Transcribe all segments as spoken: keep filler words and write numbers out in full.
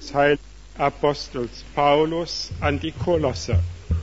des heiligen Apostels Paulus an die Kolosser.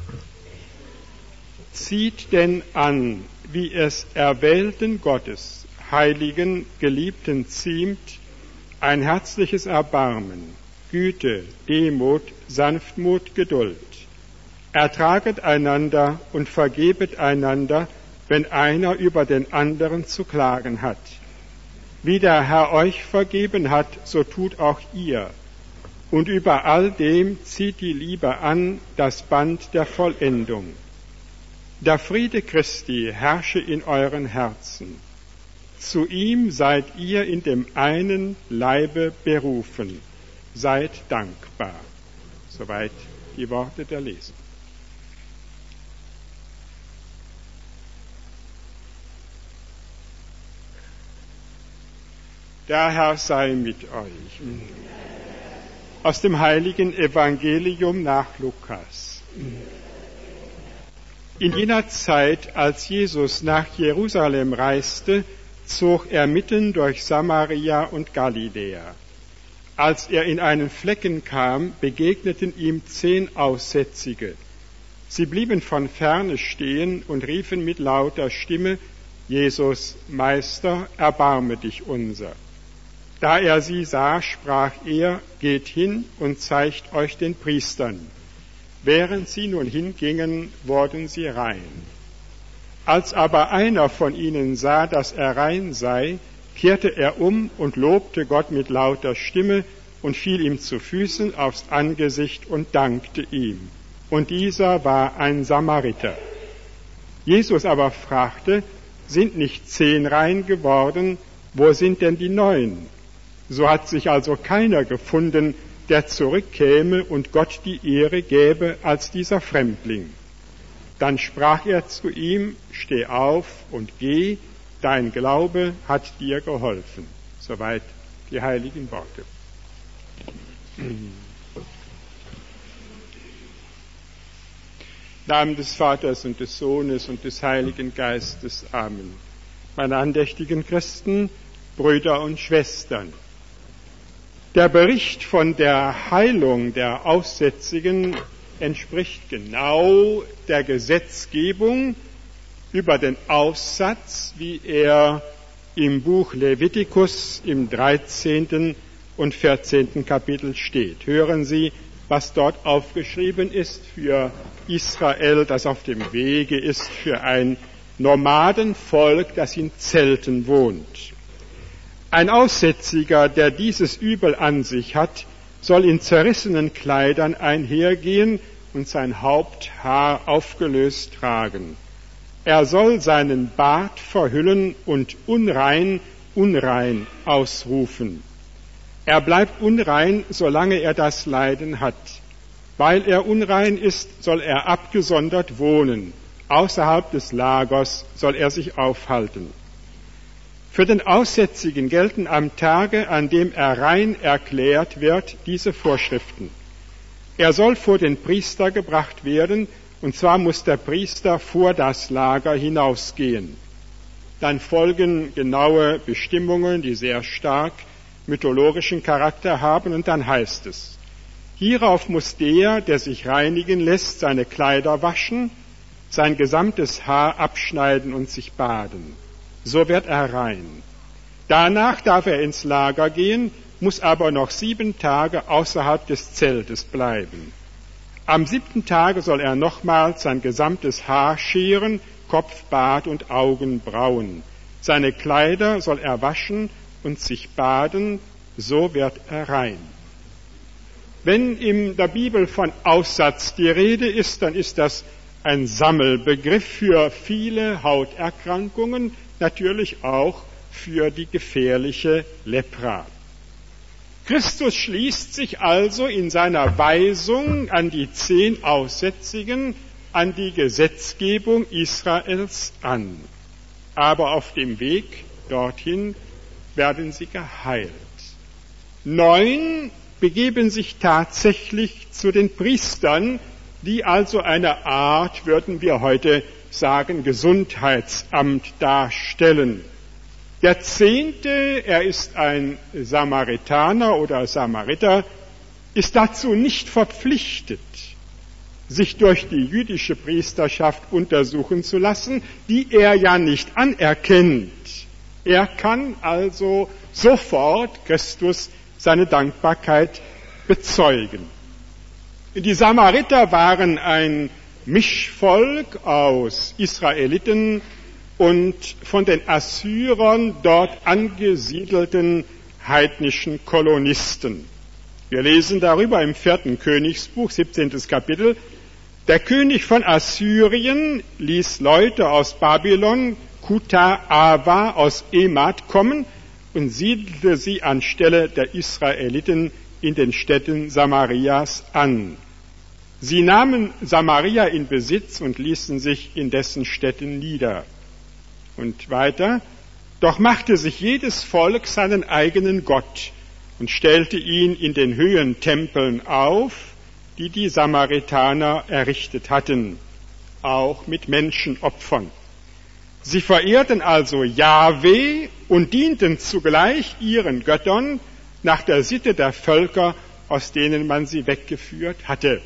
Zieht denn an, wie es erwählten Gottes, Heiligen, Geliebten ziemt, ein herzliches Erbarmen, Güte, Demut, Sanftmut, Geduld. Ertraget einander und vergebet einander, wenn einer über den anderen zu klagen hat. Wie der Herr euch vergeben hat, so tut auch ihr. Und über all dem zieht die Liebe an, das Band der Vollendung. Der Friede Christi herrsche in euren Herzen. Zu ihm seid ihr in dem einen Leibe berufen. Seid dankbar. Soweit die Worte der Lesung. Der Herr sei mit euch. Aus dem heiligen Evangelium nach Lukas. In jener Zeit, als Jesus nach Jerusalem reiste, zog er mitten durch Samaria und Galiläa. Als er in einen Flecken kam, begegneten ihm zehn Aussätzige. Sie blieben von ferne stehen und riefen mit lauter Stimme: Jesus, Meister, erbarme dich unser. Da er sie sah, sprach er: Geht hin und zeigt euch den Priestern. Während sie nun hingingen, wurden sie rein. Als aber einer von ihnen sah, dass er rein sei, kehrte er um und lobte Gott mit lauter Stimme und fiel ihm zu Füßen aufs Angesicht und dankte ihm. Und dieser war ein Samariter. Jesus aber fragte: Sind nicht zehn rein geworden? Wo sind denn die neun? So hat sich also keiner gefunden, der zurückkäme und Gott die Ehre gäbe als dieser Fremdling. Dann sprach er zu ihm: Steh auf und geh, dein Glaube hat dir geholfen. Soweit die heiligen Worte. Im Namen des Vaters und des Sohnes und des Heiligen Geistes. Amen. Meine andächtigen Christen, Brüder und Schwestern, der Bericht von der Heilung der Aussätzigen entspricht genau der Gesetzgebung über den Aussatz, wie er im Buch Levitikus im dreizehnten und vierzehnten Kapitel steht. Hören Sie, was dort aufgeschrieben ist für Israel, das auf dem Wege ist, für ein Nomadenvolk, das in Zelten wohnt. Ein Aussätziger, der dieses Übel an sich hat, soll in zerrissenen Kleidern einhergehen und sein Haupthaar aufgelöst tragen. Er soll seinen Bart verhüllen und unrein, unrein ausrufen. Er bleibt unrein, solange er das Leiden hat. Weil er unrein ist, soll er abgesondert wohnen. Außerhalb des Lagers soll er sich aufhalten. Für den Aussätzigen gelten am Tage, an dem er rein erklärt wird, diese Vorschriften. Er soll vor den Priester gebracht werden, und zwar muss der Priester vor das Lager hinausgehen. Dann folgen genaue Bestimmungen, die sehr stark mythologischen Charakter haben, und dann heißt es: Hierauf muss der, der sich reinigen lässt, seine Kleider waschen, sein gesamtes Haar abschneiden und sich baden. So wird er rein. Danach darf er ins Lager gehen, muss aber noch sieben Tage außerhalb des Zeltes bleiben. Am siebten Tage soll er nochmals sein gesamtes Haar scheren, Kopf, Bart und Augenbrauen. Seine Kleider soll er waschen und sich baden, so wird er rein. Wenn in der Bibel von Aussatz die Rede ist, dann ist das ein Sammelbegriff für viele Hauterkrankungen, natürlich auch für die gefährliche Lepra. Christus schließt sich also in seiner Weisung an die zehn Aussätzigen an die Gesetzgebung Israels an. Aber auf dem Weg dorthin werden sie geheilt. Neun begeben sich tatsächlich zu den Priestern, die also eine Art, würden wir heute sagen, Gesundheitsamt darstellen. Der zehnte, er ist ein Samaritaner oder Samariter, ist dazu nicht verpflichtet, sich durch die jüdische Priesterschaft untersuchen zu lassen, die er ja nicht anerkennt. Er kann also sofort Christus seine Dankbarkeit bezeugen. Die Samariter waren ein Mischvolk aus Israeliten und von den Assyrern dort angesiedelten heidnischen Kolonisten. Wir lesen darüber im vierten Königsbuch, siebzehntes Kapitel. Der König von Assyrien ließ Leute aus Babylon, Kuta, Ava, aus Emat kommen und siedelte sie anstelle der Israeliten in den Städten Samarias an. Sie nahmen Samaria in Besitz und ließen sich in dessen Städten nieder. Und weiter, doch machte sich jedes Volk seinen eigenen Gott und stellte ihn in den Höhentempeln auf, die die Samaritaner errichtet hatten, auch mit Menschenopfern. Sie verehrten also Jahwe und dienten zugleich ihren Göttern nach der Sitte der Völker, aus denen man sie weggeführt hatte.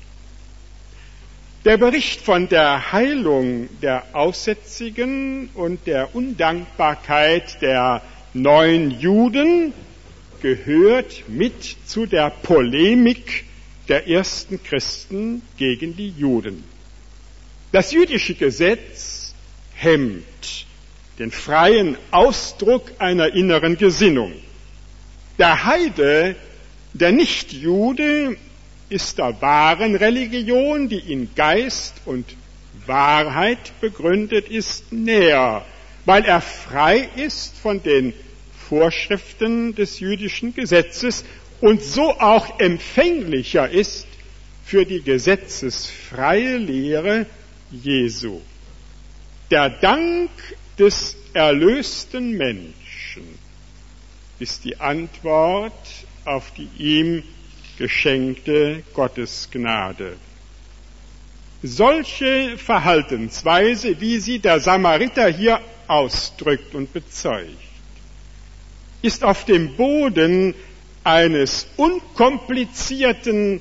Der Bericht von der Heilung der Aussätzigen und der Undankbarkeit der neuen Juden gehört mit zu der Polemik der ersten Christen gegen die Juden. Das jüdische Gesetz hemmt den freien Ausdruck einer inneren Gesinnung. Der Heide, der Nichtjude, ist der wahren Religion, die in Geist und Wahrheit begründet ist, näher, weil er frei ist von den Vorschriften des jüdischen Gesetzes und so auch empfänglicher ist für die gesetzesfreie Lehre Jesu. Der Dank des erlösten Menschen ist die Antwort auf die ihm geschenkte Gottesgnade. Solche Verhaltensweise, wie sie der Samariter hier ausdrückt und bezeugt, ist auf dem Boden eines unkomplizierten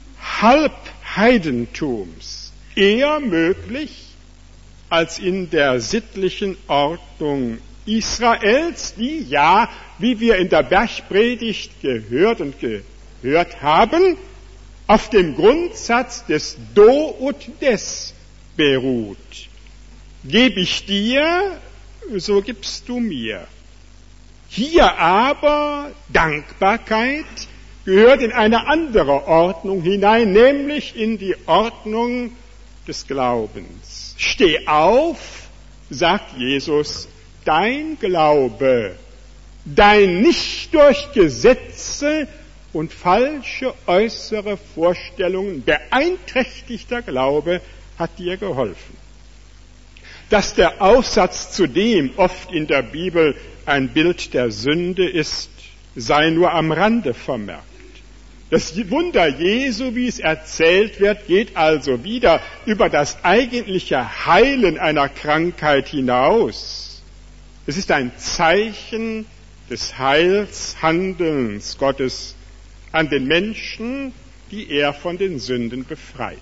Halbheidentums eher möglich als in der sittlichen Ordnung Israels, die ja, wie wir in der Bergpredigt gehört und gehört haben, auf dem Grundsatz des Do und Des beruht. Gebe ich dir, so gibst du mir. Hier aber Dankbarkeit gehört in eine andere Ordnung hinein, nämlich in die Ordnung des Glaubens. Steh auf, sagt Jesus, dein Glaube, dein nicht durch Gesetze und falsche äußere Vorstellungen beeinträchtigter Glaube hat dir geholfen. Dass der Aufsatz zudem oft in der Bibel ein Bild der Sünde ist, sei nur am Rande vermerkt. Das Wunder Jesu, wie es erzählt wird, geht also wieder über das eigentliche Heilen einer Krankheit hinaus. Es ist ein Zeichen des Heilshandelns Gottes an den Menschen, die er von den Sünden befreit.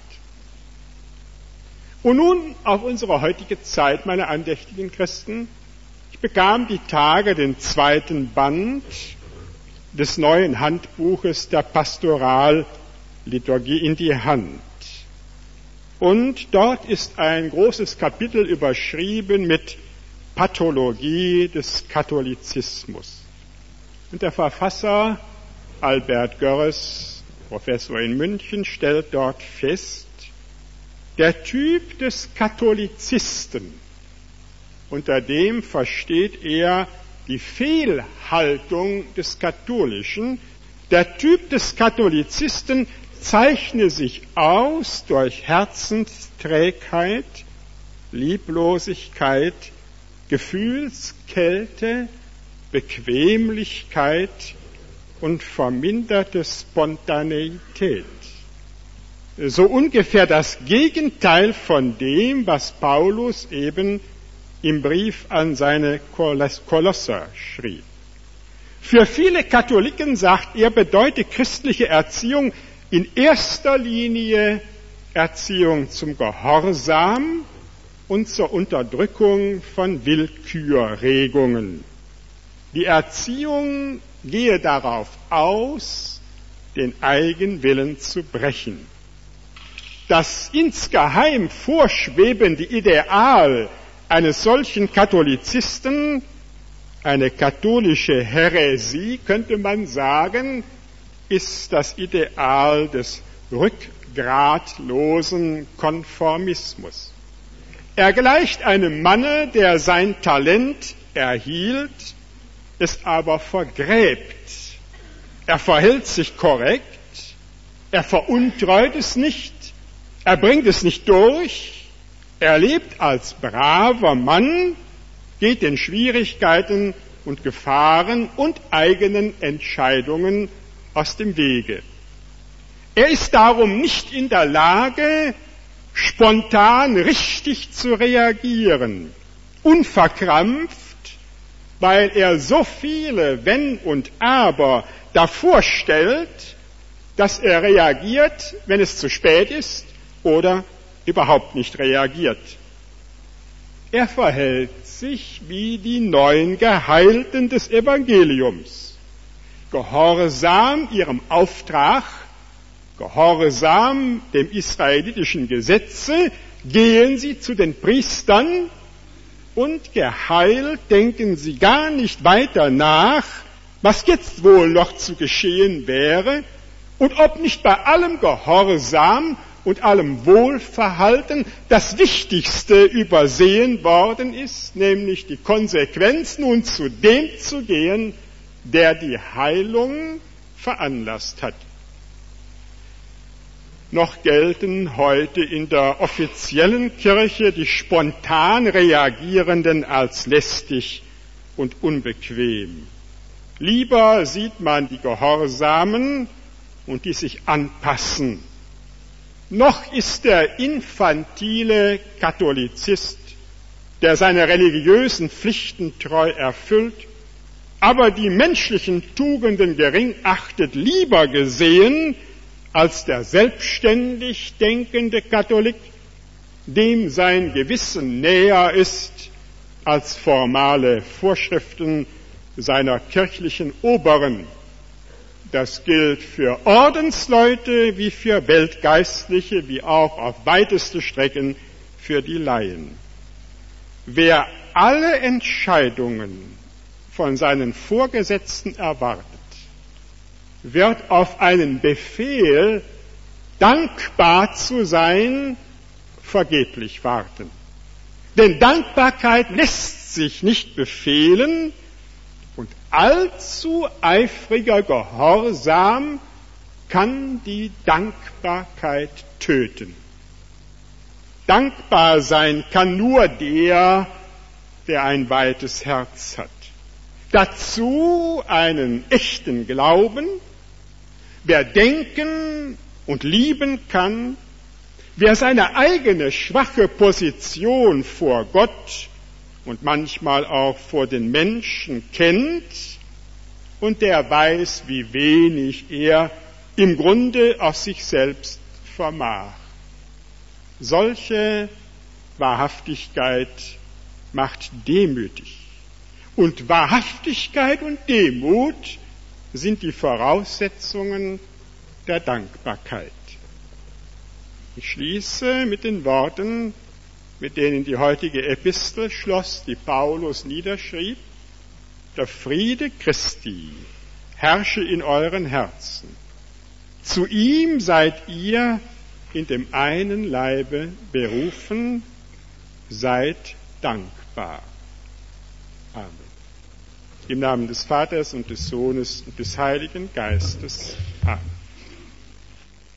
Und nun auf unsere heutige Zeit, meine andächtigen Christen. Ich bekam die Tage den zweiten Band des neuen Handbuches der Pastoralliturgie in die Hand. Und dort ist ein großes Kapitel überschrieben mit Pathologie des Katholizismus. Und der Verfasser Albert Görres, Professor in München, stellt dort fest, der Typ des Katholizisten, unter dem versteht er die Fehlhaltung des Katholischen. Der Typ des Katholizisten zeichne sich aus durch Herzensträgheit, Lieblosigkeit, Gefühlskälte, Bequemlichkeit und verminderte Spontaneität. So ungefähr das Gegenteil von dem, was Paulus eben im Brief an seine Kolosser schrieb. Für viele Katholiken, sagt er, bedeutet christliche Erziehung in erster Linie Erziehung zum Gehorsam und zur Unterdrückung von Willkürregungen. Die Erziehung gehe darauf aus, den Eigenwillen zu brechen. Das insgeheim vorschwebende Ideal eines solchen Katholizisten, eine katholische Häresie, könnte man sagen, ist das Ideal des rückgratlosen Konformismus. Er gleicht einem Manne, der sein Talent erhielt, es aber vergräbt. Er verhält sich korrekt, er veruntreut es nicht, er bringt es nicht durch, er lebt als braver Mann, geht den Schwierigkeiten und Gefahren und eigenen Entscheidungen aus dem Wege. Er ist darum nicht in der Lage, spontan richtig zu reagieren, unverkrampft, weil er so viele Wenn und Aber davor stellt, dass er reagiert, wenn es zu spät ist oder überhaupt nicht reagiert. Er verhält sich wie die neuen Geheilten des Evangeliums. Gehorsam ihrem Auftrag, gehorsam dem israelitischen Gesetze, gehen sie zu den Priestern und geheilt denken sie gar nicht weiter nach, was jetzt wohl noch zu geschehen wäre und ob nicht bei allem Gehorsam und allem Wohlverhalten das Wichtigste übersehen worden ist, nämlich die Konsequenz, nun zu dem zu gehen, der die Heilung veranlasst hat. Noch gelten heute in der offiziellen Kirche die spontan Reagierenden als lästig und unbequem. Lieber sieht man die Gehorsamen und die sich anpassen. Noch ist der infantile Katholizist, der seine religiösen Pflichten treu erfüllt, aber die menschlichen Tugenden gering achtet, lieber gesehen als der selbstständig denkende Katholik, dem sein Gewissen näher ist als formale Vorschriften seiner kirchlichen Oberen. Das gilt für Ordensleute wie für Weltgeistliche, wie auch auf weiteste Strecken für die Laien. Wer alle Entscheidungen von seinen Vorgesetzten erwartet, wird auf einen Befehl, dankbar zu sein, vergeblich warten. Denn Dankbarkeit lässt sich nicht befehlen und allzu eifriger Gehorsam kann die Dankbarkeit töten. Dankbar sein kann nur der, der ein weites Herz hat. Dazu einen echten Glauben. Wer denken und lieben kann, wer seine eigene schwache Position vor Gott und manchmal auch vor den Menschen kennt und der weiß, wie wenig er im Grunde aus sich selbst vermag. Solche Wahrhaftigkeit macht demütig. Und Wahrhaftigkeit und Demut sind die Voraussetzungen der Dankbarkeit. Ich schließe mit den Worten, mit denen die heutige Epistel schloss, die Paulus niederschrieb: Der Friede Christi herrsche in euren Herzen. Zu ihm seid ihr in dem einen Leibe berufen, seid dankbar. Amen. Im Namen des Vaters und des Sohnes und des Heiligen Geistes.